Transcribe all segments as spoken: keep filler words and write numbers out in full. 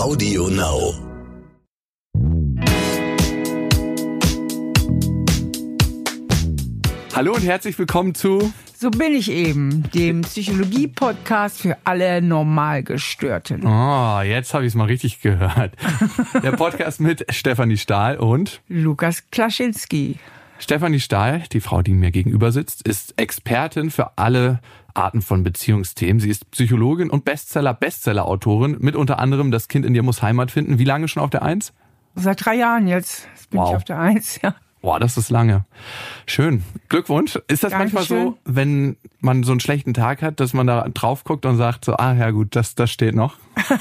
Audio Now. Hallo und herzlich willkommen zu So bin ich eben, dem Psychologie-Podcast für alle Normalgestörten. Oh, jetzt habe ich es mal richtig gehört. Der Podcast mit Stefanie Stahl und Lukas Klaschinski. Stefanie Stahl, die Frau, die mir gegenüber sitzt, ist Expertin für alle Arten von Beziehungsthemen. Sie ist Psychologin und Bestseller-Bestseller-Autorin mit unter anderem Das Kind in dir muss Heimat finden. Wie lange schon auf der Eins? Seit drei Jahren jetzt bin Wow. ich auf der Eins, ja. Boah, das ist lange. Schön. Glückwunsch. Ist das Dankeschön. manchmal so, wenn man so einen schlechten Tag hat, dass man da drauf guckt und sagt so, ah ja gut, das, das steht noch?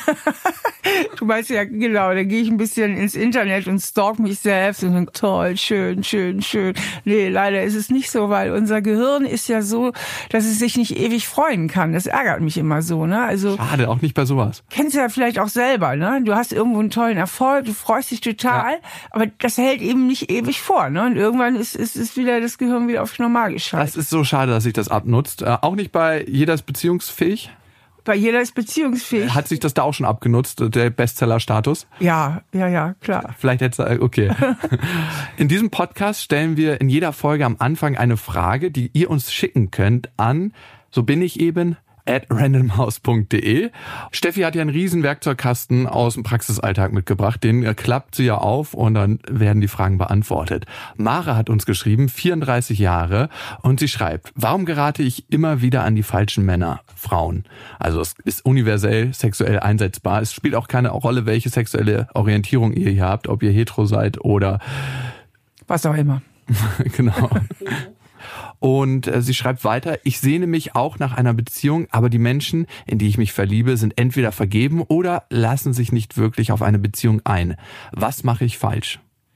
Du weißt ja, genau, da gehe ich ein bisschen ins Internet und stalk mich selbst und denke, toll, schön, schön, schön. Nee, leider ist es nicht so, weil unser Gehirn ist ja so, dass es sich nicht ewig freuen kann. Das ärgert mich immer so, ne? Also, Schade, auch nicht bei sowas. kennst du ja vielleicht auch selber, ne? Du hast irgendwo einen tollen Erfolg, du freust dich total, Ja. aber das hält eben nicht ewig vor, ne? Und irgendwann ist, ist, ist wieder das Gehirn wieder auf normal geschaltet. Das ist so schade, dass sich das abnutzt. Äh, auch nicht bei Jeder ist beziehungsfähig. Bei jeder ist beziehungsfähig. Hat sich das da auch schon abgenutzt, der Bestseller-Status? Ja, ja, ja, klar. Vielleicht jetzt, okay. In diesem Podcast stellen wir in jeder Folge am Anfang eine Frage, die ihr uns schicken könnt an, so bin ich eben, at randomhouse punkt de. Steffi hat ja einen riesen Werkzeugkasten aus dem Praxisalltag mitgebracht. Den äh, klappt sie ja auf und dann werden die Fragen beantwortet. Mara hat uns geschrieben, vierunddreißig Jahre, und sie schreibt, warum gerate ich immer wieder an die falschen Männer, Frauen? Also es ist universell sexuell einsetzbar. Es spielt auch keine Rolle, welche sexuelle Orientierung ihr hier habt, ob ihr hetero seid oder Was auch immer. genau. Und äh, sie schreibt weiter, ich sehne mich auch nach einer Beziehung, aber die Menschen, in die ich mich verliebe, sind entweder vergeben oder lassen sich nicht wirklich auf eine Beziehung ein. Was mache ich falsch?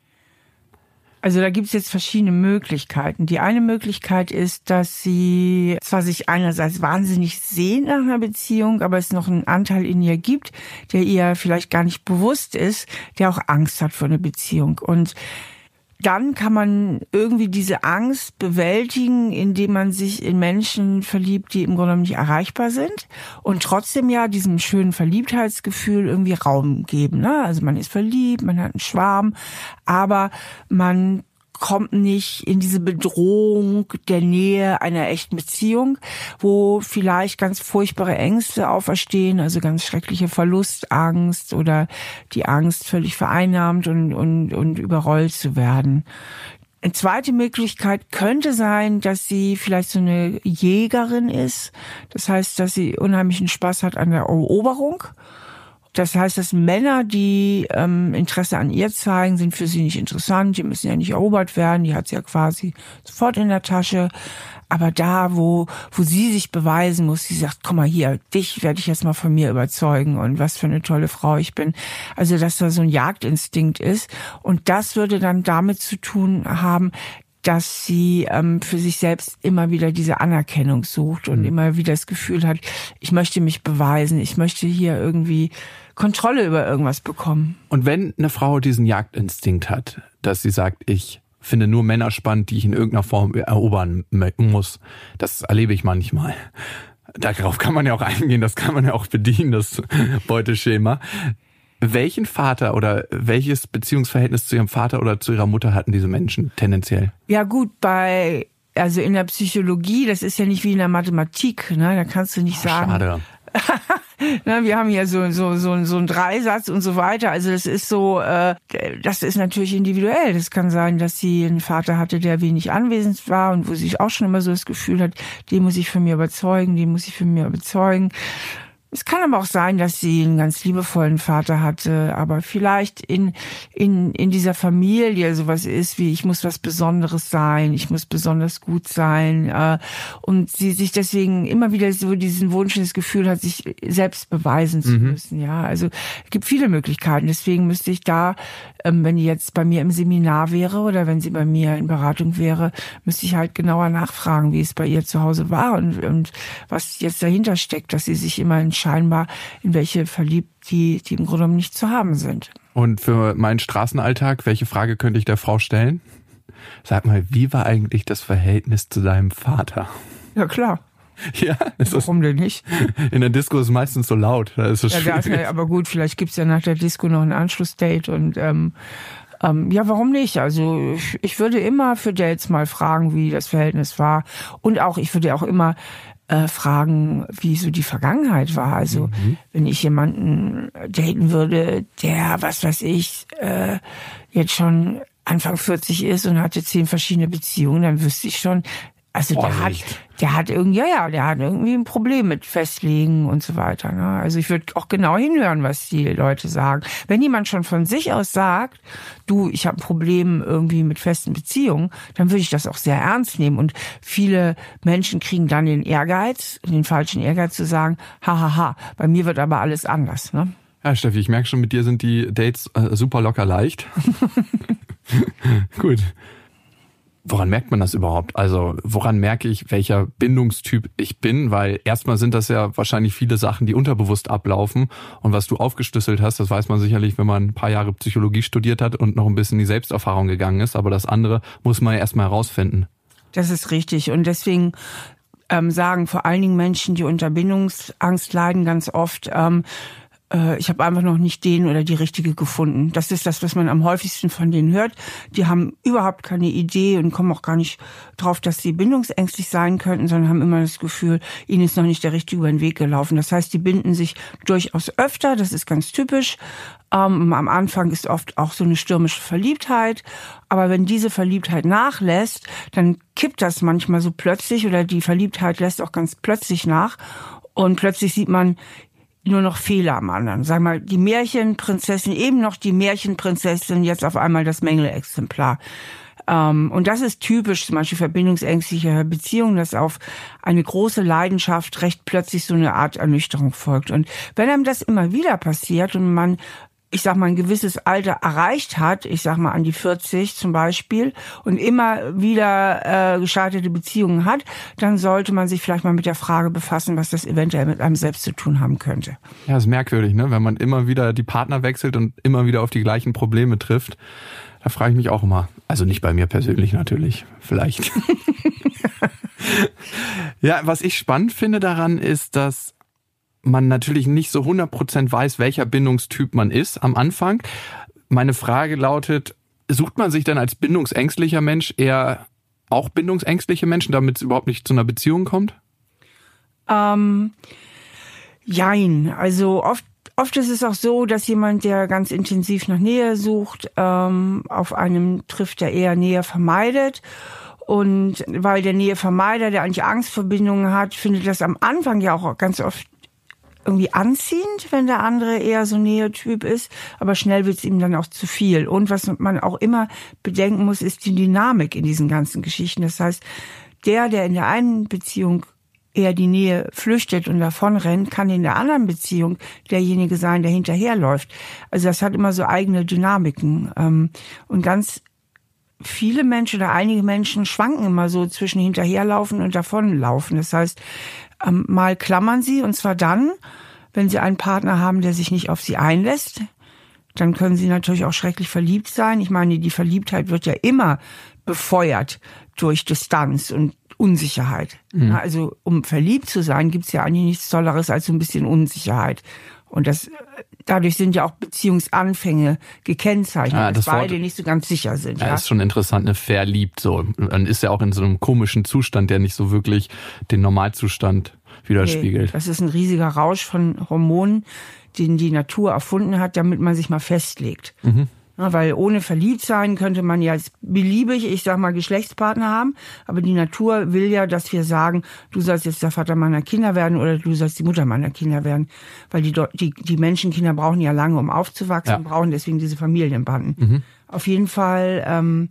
Also da gibt es jetzt verschiedene Möglichkeiten. Die eine Möglichkeit ist, dass sie zwar sich einerseits wahnsinnig sehnt nach einer Beziehung, aber es noch einen Anteil in ihr gibt, der ihr vielleicht gar nicht bewusst ist, der auch Angst hat vor einer Beziehung. Und dann kann man irgendwie diese Angst bewältigen, indem man sich in Menschen verliebt, die im Grunde genommen nicht erreichbar sind und trotzdem ja diesem schönen Verliebtheitsgefühl irgendwie Raum geben. Ne? Also man ist verliebt, man hat einen Schwarm, aber man kommt nicht in diese Bedrohung der Nähe einer echten Beziehung, wo vielleicht ganz furchtbare Ängste auferstehen, also ganz schreckliche Verlustangst oder die Angst, völlig vereinnahmt und, und, und überrollt zu werden. Eine zweite Möglichkeit könnte sein, dass sie vielleicht so eine Jägerin ist. Das heißt, dass sie unheimlichen Spaß hat an der Eroberung. Das heißt, dass Männer, die ähm, Interesse an ihr zeigen, sind für sie nicht interessant. Die müssen ja nicht erobert werden. Die hat sie ja quasi sofort in der Tasche. Aber da, wo wo sie sich beweisen muss, sie sagt, komm mal hier, dich werde ich jetzt mal von mir überzeugen und was für eine tolle Frau ich bin. Also, dass da so ein Jagdinstinkt ist. Und das würde dann damit zu tun haben, dass sie ähm, für sich selbst immer wieder diese Anerkennung sucht und mhm. immer wieder das Gefühl hat, ich möchte mich beweisen, ich möchte hier irgendwie Kontrolle über irgendwas bekommen. Und wenn eine Frau diesen Jagdinstinkt hat, dass sie sagt, ich finde nur Männer spannend, die ich in irgendeiner Form erobern muss, das erlebe ich manchmal. Darauf kann man ja auch eingehen, das kann man ja auch bedienen, das Beuteschema. Welchen Vater oder welches Beziehungsverhältnis zu ihrem Vater oder zu ihrer Mutter hatten diese Menschen tendenziell? Ja gut, bei also in der Psychologie, das ist ja nicht wie in der Mathematik, ne? Da kannst du nicht Oh, sagen. Schade. Na, wir haben ja so so so so einen Dreisatz und so weiter. Also das ist so, äh, das ist natürlich individuell. Das kann sein, dass sie einen Vater hatte, der wenig anwesend war und wo sie sich auch schon immer so das Gefühl hat, den muss ich von mir überzeugen, den muss ich von mir überzeugen. Es kann aber auch sein, dass sie einen ganz liebevollen Vater hatte, aber vielleicht in in in dieser Familie sowas ist wie, ich muss was Besonderes sein, ich muss besonders gut sein, äh, und sie sich deswegen immer wieder so diesen Wunsch, das Gefühl hat, sich selbst beweisen zu Mhm. müssen. Ja, also es gibt viele Möglichkeiten. Deswegen müsste ich da, ähm, wenn die jetzt bei mir im Seminar wäre oder wenn sie bei mir in Beratung wäre, müsste ich halt genauer nachfragen, wie es bei ihr zu Hause war und und was jetzt dahinter steckt, dass sie sich immer scheinbar in welche verliebt, die, die im Grunde genommen nicht zu haben sind. Und für meinen Straßenalltag, welche Frage könnte ich der Frau stellen? Sag mal, wie war eigentlich das Verhältnis zu deinem Vater? Ja, klar. Ja, ist warum denn nicht? In der Disco ist es meistens so laut. Da ist es ja, da ist ja, aber gut, vielleicht gibt's ja nach der Disco noch ein Anschlussdate und ähm, ähm, ja, warum nicht? Also ich, ich würde immer für Dates mal fragen, wie das Verhältnis war und auch ich würde auch immer äh, fragen, wie so die Vergangenheit war. Also mhm. wenn ich jemanden daten würde, der, was weiß ich, äh, jetzt schon Anfang vierzig ist und hatte zehn verschiedene Beziehungen, dann wüsste ich schon, also der hat, der hat irgendwie, ja, ja, der hat irgendwie ein Problem mit Festlegen und so weiter. Ne? Also ich würde auch genau hinhören, was die Leute sagen. Wenn jemand schon von sich aus sagt, du, ich habe ein Problem irgendwie mit festen Beziehungen, dann würde ich das auch sehr ernst nehmen. Und viele Menschen kriegen dann den Ehrgeiz, den falschen Ehrgeiz zu sagen, hahaha, ha, ha, bei mir wird aber alles anders. Ne? Ja, Steffi, ich merke schon, mit dir sind die Dates äh, super locker leicht. Gut. Woran merkt man das überhaupt? Also woran merke ich, welcher Bindungstyp ich bin? Weil erstmal sind das ja wahrscheinlich viele Sachen, die unterbewusst ablaufen. Und was du aufgeschlüsselt hast, das weiß man sicherlich, wenn man ein paar Jahre Psychologie studiert hat und noch ein bisschen in die Selbsterfahrung gegangen ist. Aber das andere muss man ja erstmal herausfinden. Das ist richtig. Und deswegen ähm, sagen vor allen Dingen Menschen, die unter Bindungsangst leiden, ganz oft, ähm, ich habe einfach noch nicht den oder die richtige gefunden. Das ist das, was man am häufigsten von denen hört. Die haben überhaupt keine Idee und kommen auch gar nicht drauf, dass sie bindungsängstlich sein könnten, sondern haben immer das Gefühl, ihnen ist noch nicht der Richtige über den Weg gelaufen. Das heißt, die binden sich durchaus öfter, das ist ganz typisch. Ähm, am Anfang ist oft auch so eine stürmische Verliebtheit. Aber wenn diese Verliebtheit nachlässt, dann kippt das manchmal so plötzlich oder die Verliebtheit lässt auch ganz plötzlich nach. Und plötzlich sieht man nur noch Fehler am anderen. Sag mal, die Märchenprinzessin, eben noch die Märchenprinzessin, jetzt auf einmal das Mängelexemplar. Ähm, und das ist typisch, zum Beispiel verbindungsängstliche Beziehungen, dass auf eine große Leidenschaft recht plötzlich so eine Art Ernüchterung folgt. Und wenn einem das immer wieder passiert und man, ich sag mal, ein gewisses Alter erreicht hat, ich sag mal an die vierzig zum Beispiel, und immer wieder äh, gescheiterte Beziehungen hat, dann sollte man sich vielleicht mal mit der Frage befassen, was das eventuell mit einem selbst zu tun haben könnte. Ja, ist merkwürdig, ne? Wenn man immer wieder die Partner wechselt und immer wieder auf die gleichen Probleme trifft. Da frage ich mich auch immer. Also nicht bei mir persönlich natürlich, vielleicht. Ja, was ich spannend finde daran ist, dass man natürlich nicht so hundert Prozent weiß, welcher Bindungstyp man ist am Anfang. Meine Frage lautet, sucht man sich denn als bindungsängstlicher Mensch eher auch bindungsängstliche Menschen, damit es überhaupt nicht zu einer Beziehung kommt? Ähm, jein. Also oft, oft ist es auch so, dass jemand, der ganz intensiv nach Nähe sucht, ähm, auf einem trifft, der eher Nähe vermeidet. Und weil der Nähevermeider, der eigentlich Angst vor Bindungen hat, findet das am Anfang ja auch ganz oft irgendwie anziehend, wenn der andere eher so Nähetyp ist, aber schnell wird es ihm dann auch zu viel. Und was man auch immer bedenken muss, ist die Dynamik in diesen ganzen Geschichten. Das heißt, der, der in der einen Beziehung eher die Nähe flüchtet und davonrennt, kann in der anderen Beziehung derjenige sein, der hinterherläuft. Also das hat immer so eigene Dynamiken. Und ganz viele Menschen oder einige Menschen schwanken immer so zwischen hinterherlaufen und davonlaufen. Das heißt, mal klammern sie, und zwar dann, wenn sie einen Partner haben, der sich nicht auf sie einlässt. Dann können sie natürlich auch schrecklich verliebt sein. Ich meine, die Verliebtheit wird ja immer befeuert durch Distanz und Unsicherheit. Mhm. Also um verliebt zu sein, gibt's ja eigentlich nichts Tolleres als so ein bisschen Unsicherheit. Und das, dadurch sind ja auch Beziehungsanfänge gekennzeichnet, ah, das dass beide Wort, nicht so ganz sicher sind. Ja, ja, ist schon interessant, ne, verliebt so. Dann ist ja auch in so einem komischen Zustand, der nicht so wirklich den Normalzustand widerspiegelt. Nee, das ist ein riesiger Rausch von Hormonen, den die Natur erfunden hat, damit man sich mal festlegt. Mhm. Ja, weil ohne verliebt sein könnte man ja beliebig, ich sag mal, Geschlechtspartner haben. Aber die Natur will ja, dass wir sagen, du sollst jetzt der Vater meiner Kinder werden oder du sollst die Mutter meiner Kinder werden. Weil die, die, die Menschenkinder brauchen ja lange, um aufzuwachsen, ja. brauchen deswegen diese Familienbanden. Mhm. Auf jeden Fall, ähm,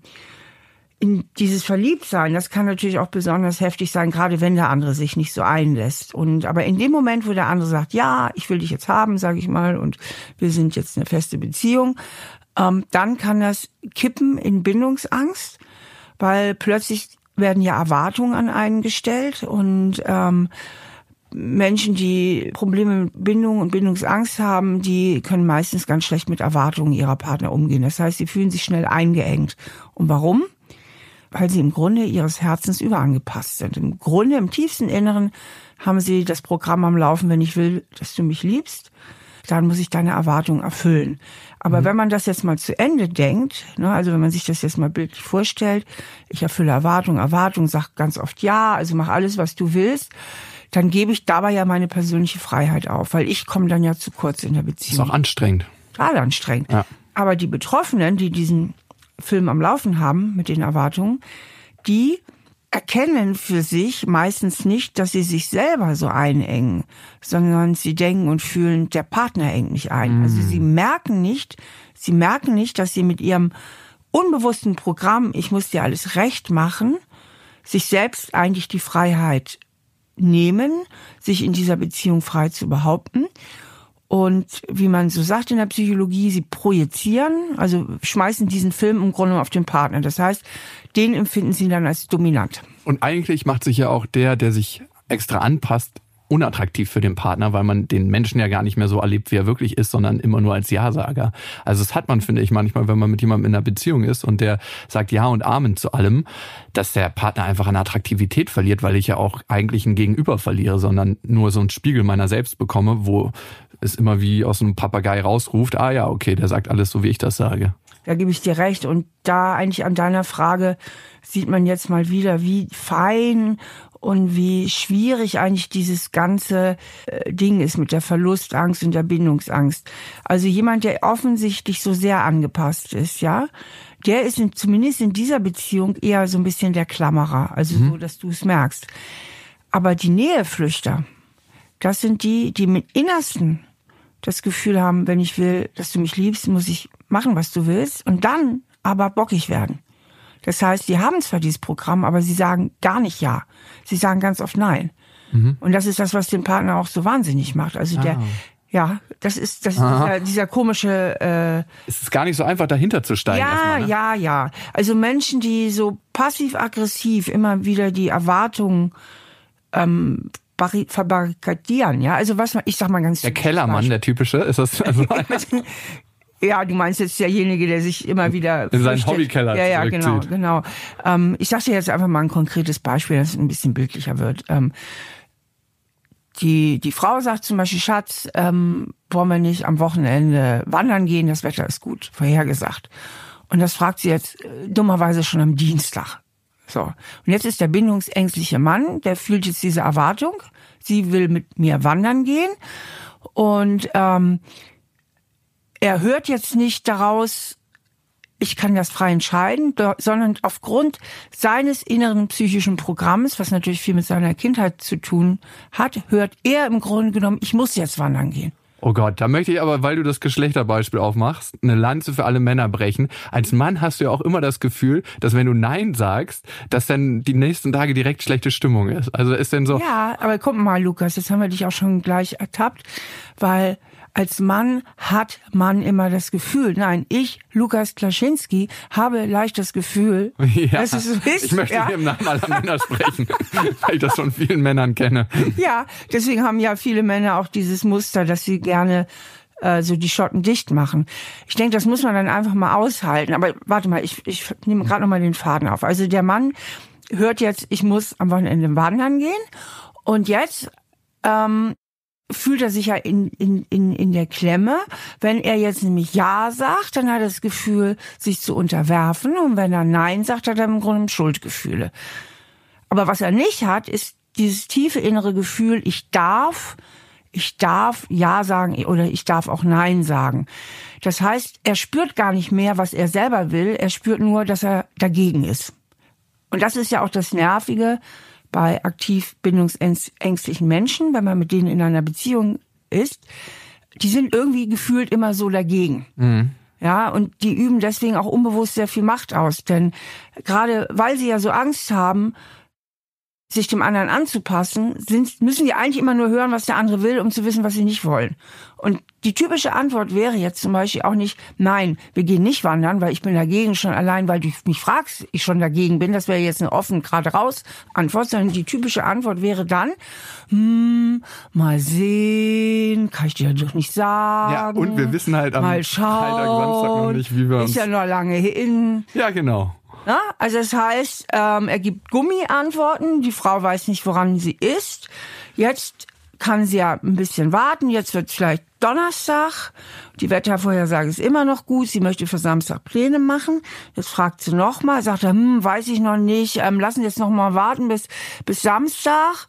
in dieses Verliebtsein, das kann natürlich auch besonders heftig sein, gerade wenn der andere sich nicht so einlässt. Und aber in dem Moment, wo der andere sagt, ja, ich will dich jetzt haben, sage ich mal, und wir sind jetzt eine feste Beziehung, ähm, dann kann das kippen in Bindungsangst, weil plötzlich werden ja Erwartungen an einen gestellt und ähm, Menschen, die Probleme mit Bindung und Bindungsangst haben, die können meistens ganz schlecht mit Erwartungen ihrer Partner umgehen. Das heißt, sie fühlen sich schnell eingeengt. Und warum? weil sie im Grunde ihres Herzens überangepasst sind. Im Grunde, im tiefsten Inneren haben sie das Programm am Laufen, wenn ich will, dass du mich liebst, dann muss ich deine Erwartungen erfüllen. Aber mhm. wenn man das jetzt mal zu Ende denkt, ne, also wenn man sich das jetzt mal bildlich vorstellt, ich erfülle Erwartungen, Erwartungen, sag ganz oft ja, also mach alles, was du willst, dann gebe ich dabei ja meine persönliche Freiheit auf, weil ich komme dann ja zu kurz in der Beziehung. Ist auch anstrengend. Total anstrengend. Ja. Aber die Betroffenen, die diesen Film am Laufen haben mit den Erwartungen, die erkennen für sich meistens nicht, dass sie sich selber so einengen, sondern sie denken und fühlen, der Partner engt mich ein. Mm. Also sie merken nicht, sie merken nicht, dass sie mit ihrem unbewussten Programm, ich muss dir alles recht machen, sich selbst eigentlich die Freiheit nehmen, sich in dieser Beziehung frei zu behaupten. Und wie man so sagt in der Psychologie, sie projizieren, also schmeißen diesen Film im Grunde auf den Partner. Das heißt, den empfinden sie dann als dominant. Und eigentlich macht sich ja auch der, der sich extra anpasst, unattraktiv für den Partner, weil man den Menschen ja gar nicht mehr so erlebt, wie er wirklich ist, sondern immer nur als Ja-Sager. Also das hat man, finde ich, manchmal, wenn man mit jemandem in einer Beziehung ist und der sagt Ja und Amen zu allem, dass der Partner einfach an Attraktivität verliert, weil ich ja auch eigentlich ein Gegenüber verliere, sondern nur so einen Spiegel meiner selbst bekomme, wo es immer wie aus einem Papagei rausruft, ah ja, okay, der sagt alles so, wie ich das sage. Da gebe ich dir recht. Und da eigentlich an deiner Frage sieht man jetzt mal wieder, wie fein und wie schwierig eigentlich dieses ganze Ding ist mit der Verlustangst und der Bindungsangst. Also jemand, der offensichtlich so sehr angepasst ist, ja, der ist in, zumindest in dieser Beziehung eher so ein bisschen der Klammerer, also mhm. so, dass du es merkst. Aber die Näheflüchter, das sind die, die mit Innersten das Gefühl haben, wenn ich will, dass du mich liebst, muss ich machen, was du willst und dann aber bockig werden. Das heißt, die haben zwar dieses Programm, aber sie sagen gar nicht ja. Sie sagen ganz oft nein. Mhm. Und das ist das, was den Partner auch so wahnsinnig macht. Also der, ah. ja, das ist, das ist dieser, dieser komische... Äh, es ist gar nicht so einfach, dahinter zu steigen. Ja, erstmal, ne? ja, ja. Also Menschen, die so passiv-aggressiv immer wieder die Erwartungen ähm, verbarrikadieren, ja. Also was man, ich sag mal ganz... Der Kellermann, der typische, ist das... Also ja, du meinst jetzt derjenige, der sich immer wieder... In seinen Hobbykeller Ja, ja, genau, genau. Ähm, ich sag dir jetzt einfach mal ein konkretes Beispiel, dass es ein bisschen bildlicher wird. Ähm, die, die Frau sagt zum Beispiel, Schatz, ähm, wollen wir nicht am Wochenende wandern gehen? Das Wetter ist gut, vorhergesagt. Und das fragt sie jetzt äh, dummerweise schon am Dienstag. So. Und jetzt ist der bindungsängstliche Mann, der fühlt jetzt diese Erwartung. Sie will mit mir wandern gehen. Und ähm, er hört jetzt nicht daraus, ich kann das frei entscheiden, sondern aufgrund seines inneren psychischen Programms, was natürlich viel mit seiner Kindheit zu tun hat, hört er im Grunde genommen, ich muss jetzt wandern gehen. Oh Gott, da möchte ich aber, weil du das Geschlechterbeispiel aufmachst, eine Lanze für alle Männer brechen. Als Mann hast du ja auch immer das Gefühl, dass wenn du Nein sagst, dass dann die nächsten Tage direkt schlechte Stimmung ist. Also ist denn so... Ja, aber guck mal, Lukas, jetzt haben wir dich auch schon gleich ertappt, weil... Als Mann hat man immer das Gefühl, nein, ich, Lukas Klaschinski, habe leicht das Gefühl, ja, dass es so ist. Ich möchte ja. hier im Namen aller Männer sprechen, weil ich das von vielen Männern kenne. Ja, deswegen haben ja viele Männer auch dieses Muster, dass sie gerne äh, so die Schotten dicht machen. Ich denke, das muss man dann einfach mal aushalten. Aber warte mal, ich, ich nehme gerade noch mal den Faden auf. Also der Mann hört jetzt, ich muss am Wochenende wandern gehen und jetzt... Ähm, fühlt er sich ja in, in, in, in der Klemme. Wenn er jetzt nämlich Ja sagt, dann hat er das Gefühl, sich zu unterwerfen. Und wenn er Nein sagt, hat er im Grunde Schuldgefühle. Aber was er nicht hat, ist dieses tiefe innere Gefühl, ich darf, ich darf Ja sagen oder ich darf auch Nein sagen. Das heißt, er spürt gar nicht mehr, was er selber will. Er spürt nur, dass er dagegen ist. Und das ist ja auch das Nervige bei aktiv bindungsängstlichen Menschen, wenn man mit denen in einer Beziehung ist, die sind irgendwie gefühlt immer so dagegen. Mhm. Ja, und die üben deswegen auch unbewusst sehr viel Macht aus. Denn gerade weil sie ja so Angst haben, sich dem anderen anzupassen, sind, müssen die eigentlich immer nur hören, was der andere will, um zu wissen, was sie nicht wollen. Und die typische Antwort wäre jetzt zum Beispiel auch nicht, nein, wir gehen nicht wandern, weil ich bin dagegen, schon allein, weil du mich fragst, ich schon dagegen bin. Das wäre jetzt eine offen, gerade raus Antwort, sondern die typische Antwort wäre dann, hm, mal sehen, kann ich dir doch nicht sagen. Ja, und wir wissen halt am Freitag, Samstag noch nicht, wie wir uns... Ist ja noch lange hin. Ja, genau. Na, also das heißt, ähm, er gibt Gummiantworten, die Frau weiß nicht, woran sie ist. Jetzt kann sie ja ein bisschen warten, jetzt wird vielleicht Donnerstag. Die Wettervorhersage ist immer noch gut, sie möchte für Samstag Pläne machen. Jetzt fragt sie nochmal, sagt er, hm, weiß ich noch nicht, ähm, lassen jetzt noch mal warten bis, bis Samstag.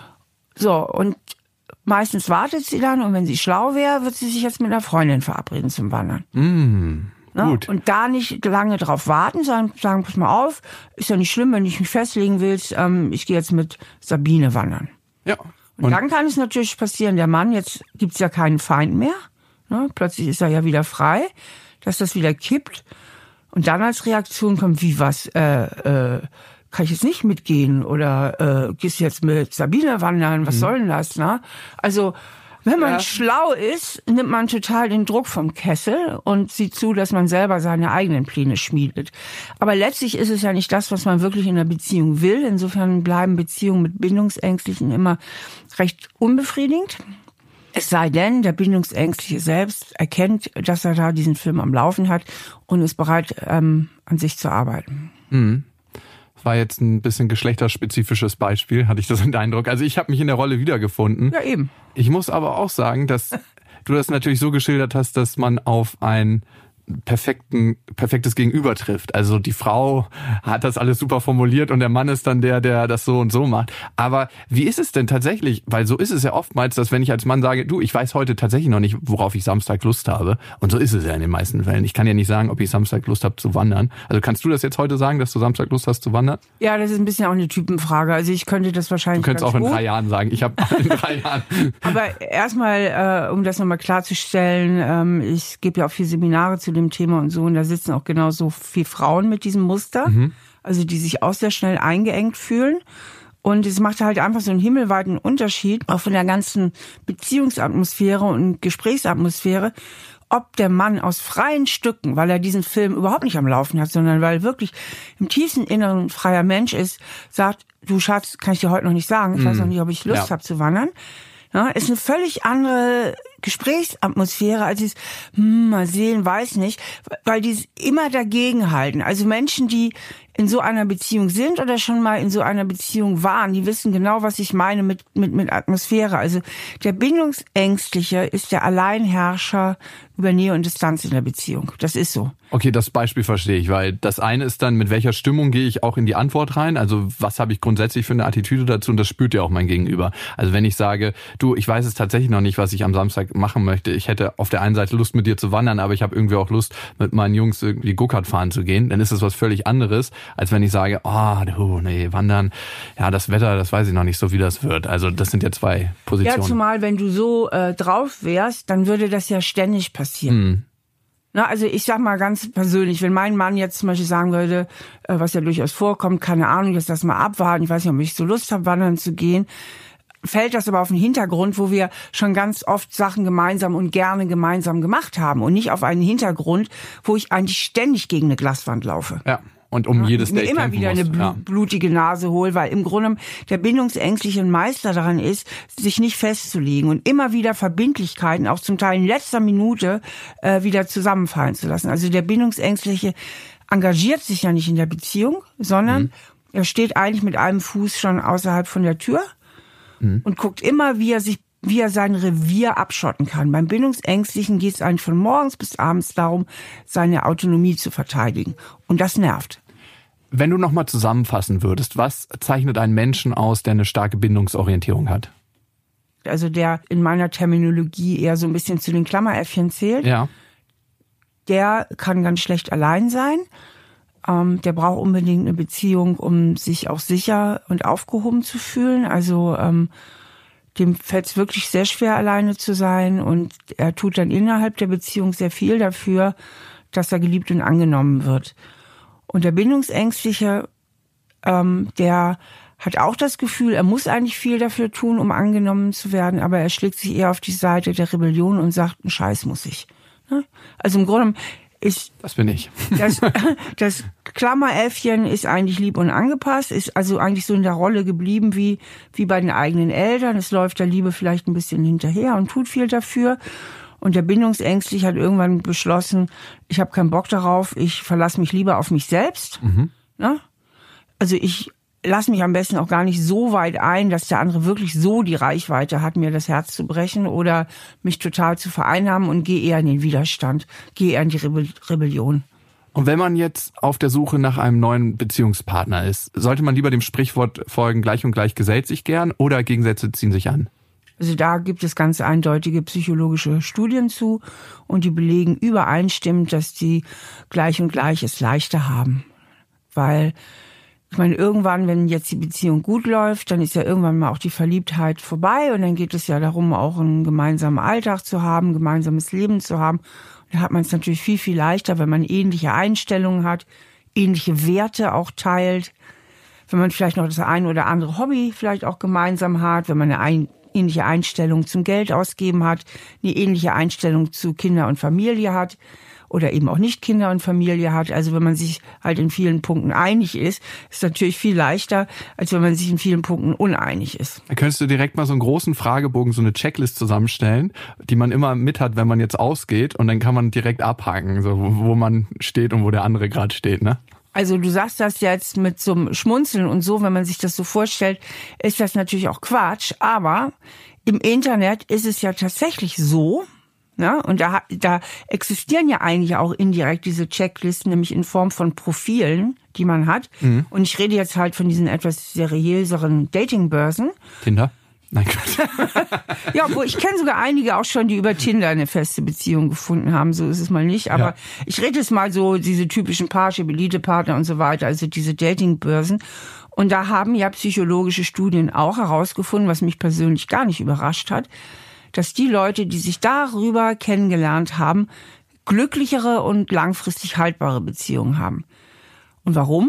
So, und meistens wartet sie dann und wenn sie schlau wäre, wird sie sich jetzt mit einer Freundin verabreden zum Wandern. Mm. Ne? Gut. Und da nicht lange drauf warten, sondern sagen, pass mal auf, ist ja nicht schlimm, wenn du mich festlegen willst, ähm, ich gehe jetzt mit Sabine wandern. Ja. Und, Und dann kann es natürlich passieren, der Mann, jetzt gibt's ja keinen Feind mehr, ne? Plötzlich ist er ja wieder frei, dass das wieder kippt. Und dann als Reaktion kommt, wie was, äh, äh, kann ich jetzt nicht mitgehen oder äh, gehst jetzt mit Sabine wandern, was mhm. soll denn das, ne? Also wenn man ja. schlau ist, nimmt man total den Druck vom Kessel und sieht zu, dass man selber seine eigenen Pläne schmiedet. Aber letztlich ist es ja nicht das, was man wirklich in einer Beziehung will. Insofern bleiben Beziehungen mit Bindungsängstlichen immer recht unbefriedigend. Es sei denn, der Bindungsängstliche selbst erkennt, dass er da diesen Film am Laufen hat und ist bereit, ähm, an sich zu arbeiten. Mhm. War jetzt ein bisschen geschlechterspezifisches Beispiel, hatte ich das den Eindruck. Also ich habe mich in der Rolle wiedergefunden. Ja, eben. Ich muss aber auch sagen, dass du das natürlich so geschildert hast, dass man auf ein perfekten, perfektes Gegenüber trifft. Also die Frau hat das alles super formuliert und der Mann ist dann der, der das so und so macht. Aber wie ist es denn tatsächlich? Weil so ist es ja oftmals, dass wenn ich als Mann sage, du, ich weiß heute tatsächlich noch nicht, worauf ich Samstag Lust habe. Und so ist es ja in den meisten Fällen. Ich kann ja nicht sagen, ob ich Samstag Lust habe zu wandern. Also kannst du das jetzt heute sagen, dass du Samstag Lust hast zu wandern? Ja, das ist ein bisschen auch eine Typenfrage. Also ich könnte das wahrscheinlich Du könntest auch in gut. drei Jahren sagen. Ich habe in drei Jahren. Aber erstmal, äh, um das nochmal klarzustellen, ähm, ich gebe ja auch viele Seminare zu dem Thema und so. Und da sitzen auch genauso viele Frauen mit diesem Muster, mhm. also die sich auch sehr schnell eingeengt fühlen. Und es macht halt einfach so einen himmelweiten Unterschied, auch von der ganzen Beziehungsatmosphäre und Gesprächsatmosphäre, ob der Mann aus freien Stücken, weil er diesen Film überhaupt nicht am Laufen hat, sondern weil wirklich im tiefsten Inneren ein freier Mensch ist, sagt, du Schatz, kann ich dir heute noch nicht sagen, ich mhm. weiß noch nicht, ob ich Lust ja. habe zu wandern. Ja, ist eine völlig andere Gesprächsatmosphäre, als es, hm, mal sehen, weiß nicht, weil die immer dagegen halten. Also Menschen, die in so einer Beziehung sind oder schon mal in so einer Beziehung waren, die wissen genau, was ich meine mit, mit, mit Atmosphäre. Also der Bindungsängstliche ist der Alleinherrscher über Nähe und Distanz in der Beziehung. Das ist so. Okay, das Beispiel verstehe ich, weil das eine ist dann, mit welcher Stimmung gehe ich auch in die Antwort rein? Also was habe ich grundsätzlich für eine Attitüde dazu? Und das spürt ja auch mein Gegenüber. Also wenn ich sage, du, ich weiß es tatsächlich noch nicht, was ich am Samstag machen möchte. Ich hätte auf der einen Seite Lust, mit dir zu wandern, aber ich habe irgendwie auch Lust, mit meinen Jungs irgendwie Go-Kart fahren zu gehen. Dann ist das was völlig anderes, als wenn ich sage, oh, du, nee, wandern, ja, das Wetter, das weiß ich noch nicht so, wie das wird. Also das sind ja zwei Positionen. Ja, zumal wenn du so äh, drauf wärst, dann würde das ja ständig passieren. Hm. Na, also ich sag mal ganz persönlich, wenn mein Mann jetzt zum Beispiel sagen würde, äh, was ja durchaus vorkommt, keine Ahnung, jetzt lass mal abwarten, ich weiß nicht, ob ich so Lust habe, wandern zu gehen, fällt das aber auf den Hintergrund, wo wir schon ganz oft Sachen gemeinsam und gerne gemeinsam gemacht haben und nicht auf einen Hintergrund, wo ich eigentlich ständig gegen eine Glaswand laufe. Ja. Und um ja, jedes Date immer wieder muss. eine bl- ja. blutige Nase hole, weil im Grunde der bindungsängstliche Meister daran ist, sich nicht festzulegen und immer wieder Verbindlichkeiten, auch zum Teil in letzter Minute, äh, wieder zusammenfallen zu lassen. Also der Bindungsängstliche engagiert sich ja nicht in der Beziehung, sondern mhm. er steht eigentlich mit einem Fuß schon außerhalb von der Tür mhm. und guckt immer, wie er sich wie er sein Revier abschotten kann. Beim Bindungsängstlichen geht es eigentlich von morgens bis abends darum, seine Autonomie zu verteidigen. Und das nervt. Wenn du nochmal zusammenfassen würdest, was zeichnet einen Menschen aus, der eine starke Bindungsorientierung hat? Also der in meiner Terminologie eher so ein bisschen zu den Klammeräffchen zählt. Ja. Der kann ganz schlecht allein sein. Ähm, der braucht unbedingt eine Beziehung, um sich auch sicher und aufgehoben zu fühlen. Also ähm, dem fällt es wirklich sehr schwer, alleine zu sein. Und er tut dann innerhalb der Beziehung sehr viel dafür, dass er geliebt und angenommen wird. Und der Bindungsängstliche, ähm, der hat auch das Gefühl, er muss eigentlich viel dafür tun, um angenommen zu werden, aber er schlägt sich eher auf die Seite der Rebellion und sagt, einen Scheiß muss ich. Also im Grunde ist... Das bin ich. Das, das Klammeräffchen ist eigentlich lieb und angepasst, ist also eigentlich so in der Rolle geblieben wie, wie bei den eigenen Eltern. Es läuft der Liebe vielleicht ein bisschen hinterher und tut viel dafür. Und der Bindungsängstliche hat irgendwann beschlossen, ich habe keinen Bock darauf, ich verlasse mich lieber auf mich selbst. Mhm. Ne? Also ich lasse mich am besten auch gar nicht so weit ein, dass der andere wirklich so die Reichweite hat, mir das Herz zu brechen oder mich total zu vereinnahmen, und gehe eher in den Widerstand, gehe eher in die Rebe- Rebellion. Und wenn man jetzt auf der Suche nach einem neuen Beziehungspartner ist, sollte man lieber dem Sprichwort folgen, gleich und gleich gesellt sich gern, oder Gegensätze ziehen sich an? Also da gibt es ganz eindeutige psychologische Studien zu, und die belegen übereinstimmend, dass die gleich und gleich es leichter haben. Weil, ich meine, irgendwann, wenn jetzt die Beziehung gut läuft, dann ist ja irgendwann mal auch die Verliebtheit vorbei, und dann geht es ja darum, auch einen gemeinsamen Alltag zu haben, ein gemeinsames Leben zu haben. Da hat man es natürlich viel, viel leichter, wenn man ähnliche Einstellungen hat, ähnliche Werte auch teilt, wenn man vielleicht noch das ein oder andere Hobby vielleicht auch gemeinsam hat, wenn man eine ein, ähnliche Einstellung zum Geld ausgeben hat, eine ähnliche Einstellung zu Kinder und Familie hat oder eben auch nicht Kinder und Familie hat. Also wenn man sich halt in vielen Punkten einig ist, ist natürlich viel leichter, als wenn man sich in vielen Punkten uneinig ist. Da könntest du direkt mal so einen großen Fragebogen, so eine Checklist zusammenstellen, die man immer mit hat, wenn man jetzt ausgeht, und dann kann man direkt abhaken, so wo, wo man steht und wo der andere gerade steht, ne? Also du sagst das jetzt mit so einem Schmunzeln und so, wenn man sich das so vorstellt, ist das natürlich auch Quatsch. Aber im Internet ist es ja tatsächlich so, ne? Und da, da existieren ja eigentlich auch indirekt diese Checklisten, nämlich in Form von Profilen, die man hat. Mhm. Und ich rede jetzt halt von diesen etwas seriöseren Datingbörsen. Tinder? Nein, Gott. Ja, wo ich kenne sogar einige auch schon, die über Tinder eine feste Beziehung gefunden haben. So ist es mal nicht. Aber ja. Ich rede jetzt mal so diese typischen Parship, Elite-Partner und so weiter, also diese Datingbörsen. Und da haben ja psychologische Studien auch herausgefunden, was mich persönlich gar nicht überrascht hat, dass die Leute, die sich darüber kennengelernt haben, glücklichere und langfristig haltbare Beziehungen haben. Und warum?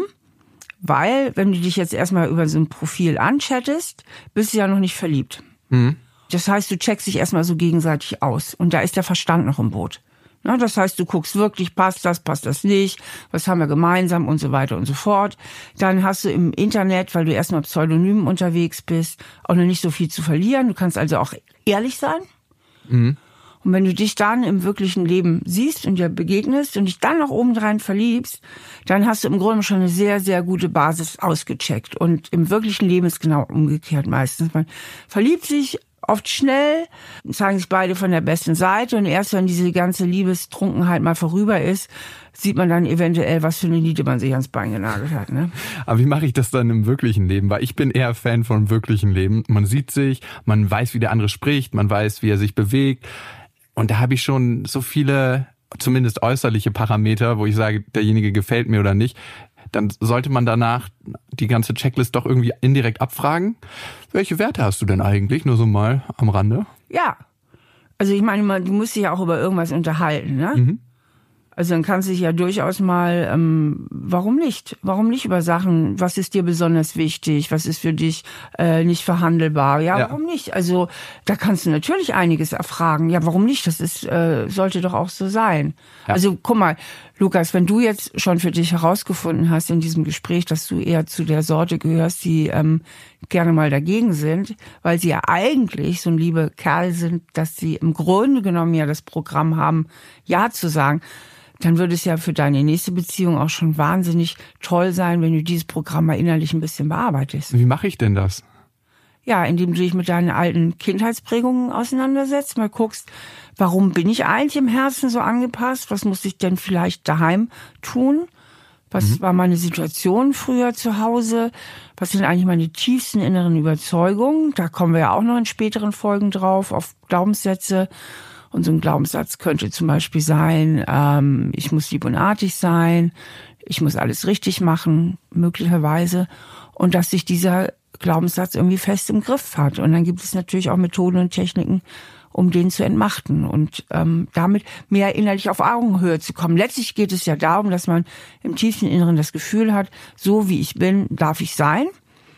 Weil, wenn du dich jetzt erstmal über so ein Profil anchattest, bist du ja noch nicht verliebt. Mhm. Das heißt, du checkst dich erstmal so gegenseitig aus. Und da ist der Verstand noch im Boot. Na, das heißt, du guckst wirklich, passt das, passt das nicht, was haben wir gemeinsam und so weiter und so fort. Dann hast du im Internet, weil du erstmal pseudonym unterwegs bist, auch noch nicht so viel zu verlieren. Du kannst also auch ehrlich sein. Mhm. Und wenn du dich dann im wirklichen Leben siehst und dir begegnest und dich dann noch obendrein verliebst, dann hast du im Grunde schon eine sehr, sehr gute Basis ausgecheckt. Und im wirklichen Leben ist genau umgekehrt meistens. Man verliebt sich oft schnell, zeigen sich beide von der besten Seite, und erst wenn diese ganze Liebestrunkenheit mal vorüber ist, sieht man dann eventuell, was für eine Niete man sich ans Bein genagelt hat. Ne? Aber wie mache ich das dann im wirklichen Leben? Weil ich bin eher Fan von wirklichen Leben. Man sieht sich, man weiß, wie der andere spricht, man weiß, wie er sich bewegt. Und da habe ich schon so viele, zumindest äußerliche Parameter, wo ich sage, derjenige gefällt mir oder nicht. Dann sollte man danach die ganze Checklist doch irgendwie indirekt abfragen. Welche Werte hast du denn eigentlich? Nur so mal am Rande. Ja, also ich meine, du musst dich ja auch über irgendwas unterhalten, ne? Mhm. Also dann kannst du dich ja durchaus mal, ähm, warum nicht? Warum nicht über Sachen, was ist dir besonders wichtig, was ist für dich äh, nicht verhandelbar? Ja, ja, warum nicht? Also da kannst du natürlich einiges erfragen. Ja, warum nicht? Das ist äh, sollte doch auch so sein. Ja. Also guck mal, Lukas, wenn du jetzt schon für dich herausgefunden hast in diesem Gespräch, dass du eher zu der Sorte gehörst, die ähm, gerne mal dagegen sind, weil sie ja eigentlich so ein liebe Kerl sind, dass sie im Grunde genommen ja das Programm haben, Ja zu sagen, dann würde es ja für deine nächste Beziehung auch schon wahnsinnig toll sein, wenn du dieses Programm mal innerlich ein bisschen bearbeitest. Wie mache ich denn das? Ja, indem du dich mit deinen alten Kindheitsprägungen auseinandersetzt, mal guckst, warum bin ich eigentlich im Herzen so angepasst? Was muss ich denn vielleicht daheim tun? Was mhm. war meine Situation früher zu Hause? Was sind eigentlich meine tiefsten inneren Überzeugungen? Da kommen wir ja auch noch in späteren Folgen drauf, auf Glaubenssätze. Und so ein Glaubenssatz könnte zum Beispiel sein, ähm, ich muss lieb und artig sein, ich muss alles richtig machen, möglicherweise. Und dass sich dieser Glaubenssatz irgendwie fest im Griff hat. Und dann gibt es natürlich auch Methoden und Techniken, um den zu entmachten und ähm, damit mehr innerlich auf Augenhöhe zu kommen. Letztlich geht es ja darum, dass man im tiefsten Inneren das Gefühl hat, so wie ich bin, darf ich sein.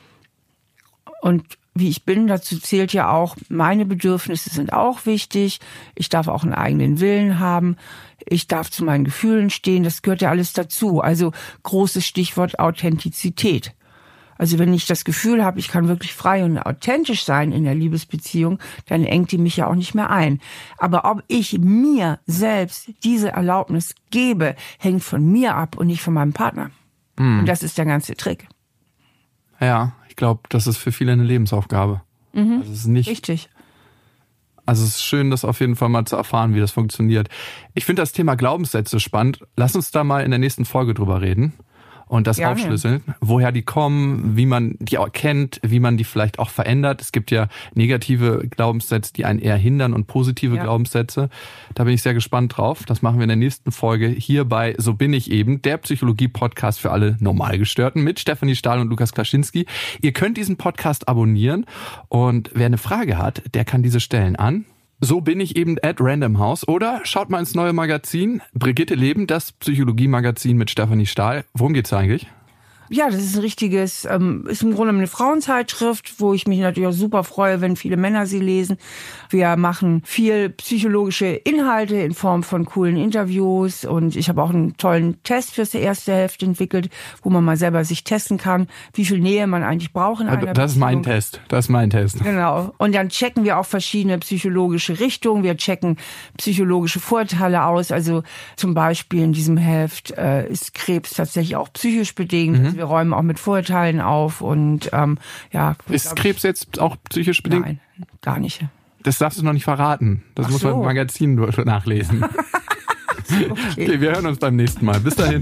Und wie ich bin, dazu zählt ja auch, meine Bedürfnisse sind auch wichtig. Ich darf auch einen eigenen Willen haben. Ich darf zu meinen Gefühlen stehen. Das gehört ja alles dazu. Also großes Stichwort Authentizität. Also wenn ich das Gefühl habe, ich kann wirklich frei und authentisch sein in der Liebesbeziehung, dann engt die mich ja auch nicht mehr ein. Aber ob ich mir selbst diese Erlaubnis gebe, hängt von mir ab und nicht von meinem Partner. Mhm. Und das ist der ganze Trick. Ja, ich glaube, das ist für viele eine Lebensaufgabe. Mhm. Also es ist nicht, Richtig. Also es ist schön, das auf jeden Fall mal zu erfahren, wie das funktioniert. Ich finde das Thema Glaubenssätze spannend. Lass uns da mal in der nächsten Folge drüber reden und das Gerne. aufschlüsseln, woher die kommen, wie man die auch kennt, wie man die vielleicht auch verändert. Es gibt ja negative Glaubenssätze, die einen eher hindern und positive ja. Glaubenssätze. Da bin ich sehr gespannt drauf. Das machen wir in der nächsten Folge hier bei So bin ich eben, der Psychologie-Podcast für alle Normalgestörten mit Stefanie Stahl und Lukas Klaschinski. Ihr könnt diesen Podcast abonnieren und wer eine Frage hat, der kann diese stellen an So bin ich eben at Random House oder schaut mal ins neue Magazin Brigitte Leben, das Psychologie-Magazin mit Stefanie Stahl. Worum geht's eigentlich? Ja, das ist ein richtiges, ähm, ist im Grunde eine Frauenzeitschrift, wo ich mich natürlich auch super freue, wenn viele Männer sie lesen. Wir machen viel psychologische Inhalte in Form von coolen Interviews und ich habe auch einen tollen Test fürs erste Heft entwickelt, wo man mal selber sich testen kann, wie viel Nähe man eigentlich braucht in einer Beziehung. Das ist mein Test, das ist mein Test. Genau. Und dann checken wir auch verschiedene psychologische Richtungen. Wir checken psychologische Vorteile aus. Also zum Beispiel in diesem Heft äh, ist Krebs tatsächlich auch psychisch bedingt. Mhm. Wir räumen auch mit Vorurteilen auf und ähm, ja. Ist Krebs jetzt auch psychisch bedingt? Nein, gar nicht. Das darfst du noch nicht verraten. Das Ach muss man so. im Magazin nachlesen. okay. okay, wir hören uns beim nächsten Mal. Bis dahin.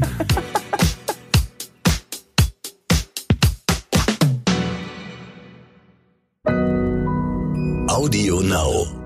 Audio Now.